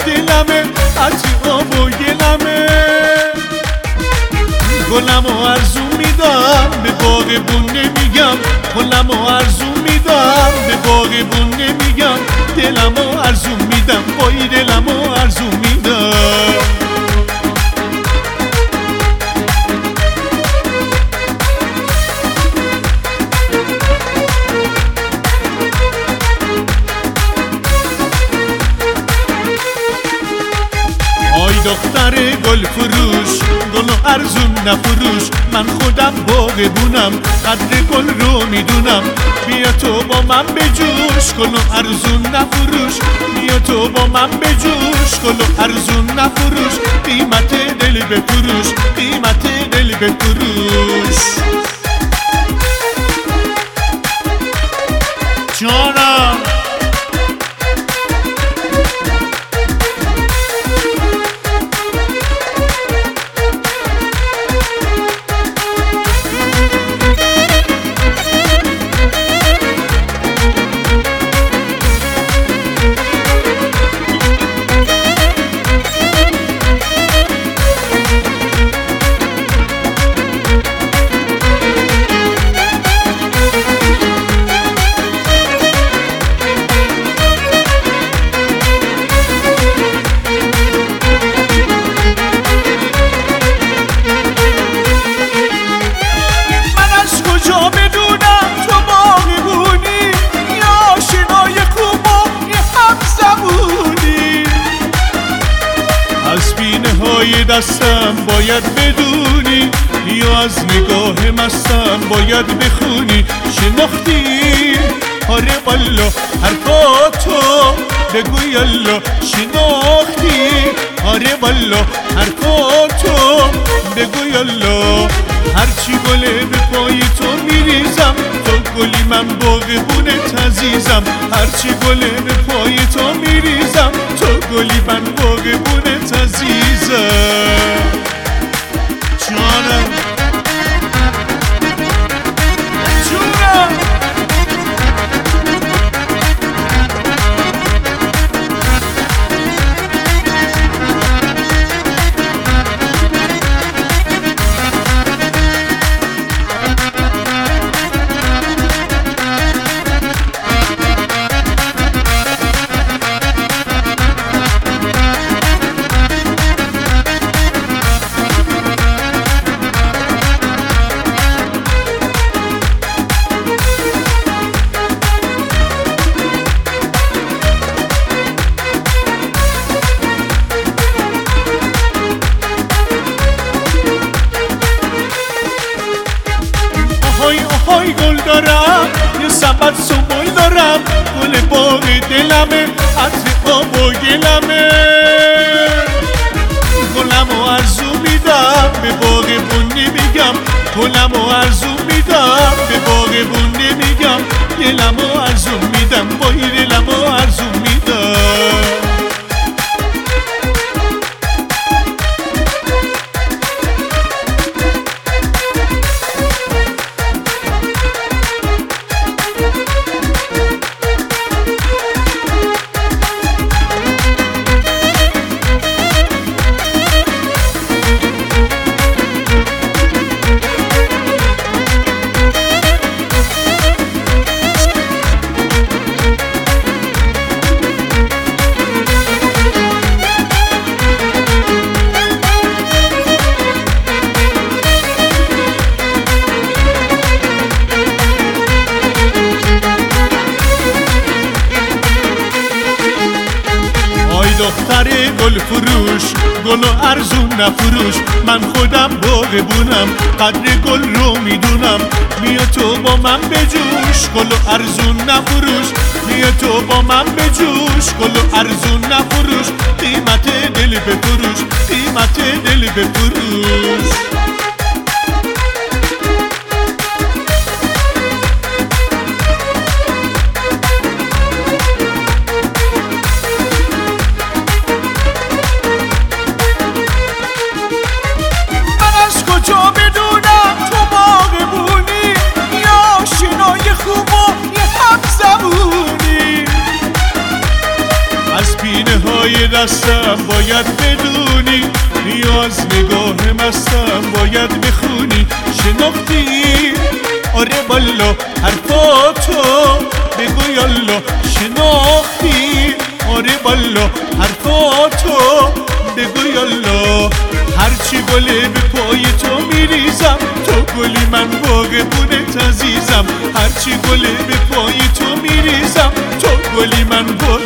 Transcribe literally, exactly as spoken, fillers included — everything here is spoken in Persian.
دلمه عطر آب و گلمه گلمو آرزو میدم به باغبون نمیگم گلمو آرزو میدم به باغبون نمیگم دلمو آرزو میدم وای دلمو آرزو میدم دختر گل فروش گل و ارزون نفروش من خودم باغبونم قدر گل رو میدونم بیا تو با من بجوش گل و ارزون نفروش بیا تو با من بجوش گل و ارزون نفروش قیمت دل بفروش قیمت دل بفروش جانم دستم باید بدونی یا از نگاه مستم باید بخونی شناختی آره والا حرفاتو بگو یالا شناختی آره والا حرفاتو بگو یالا هرچی گله به پای تو میریزم تو گلی من باغبونت عزیزم هرچی گله به پای تو میریزم تو گلی من باغبونت عزیزم جانم جونم آهای گل دارم یه سبت سنبول دارم گل باغ دلمه عطر آب و گلمه گلمو آرزو میدم به باغبون نمیگم گلمو آرزو میدم به باغبون نمیگم دلمو آرزو میدم وای دلمو آرزو میدم دختر گل فروش گل و ارزون نفروش من خودم باغبونم قدر گل رو میدونم بیا تو با من بجوش گل و ارزون نفروش بیا تو با من بجوش گل و ارزون نفروش قیمت دل بفروش قیمت دل بفروش دستم باید بدونی، نیاز نگاه مستم باید بخونی. شناختی؟ آره والا حرفاتو بگو یالا. شناختی؟ آره والا حرفاتو بگو یالا. هرچی گله به پای تو میریزم، تو گلی من باغبونت عزیزم. هرچی گله به پای تو میریزم، تو گلی من باغبونت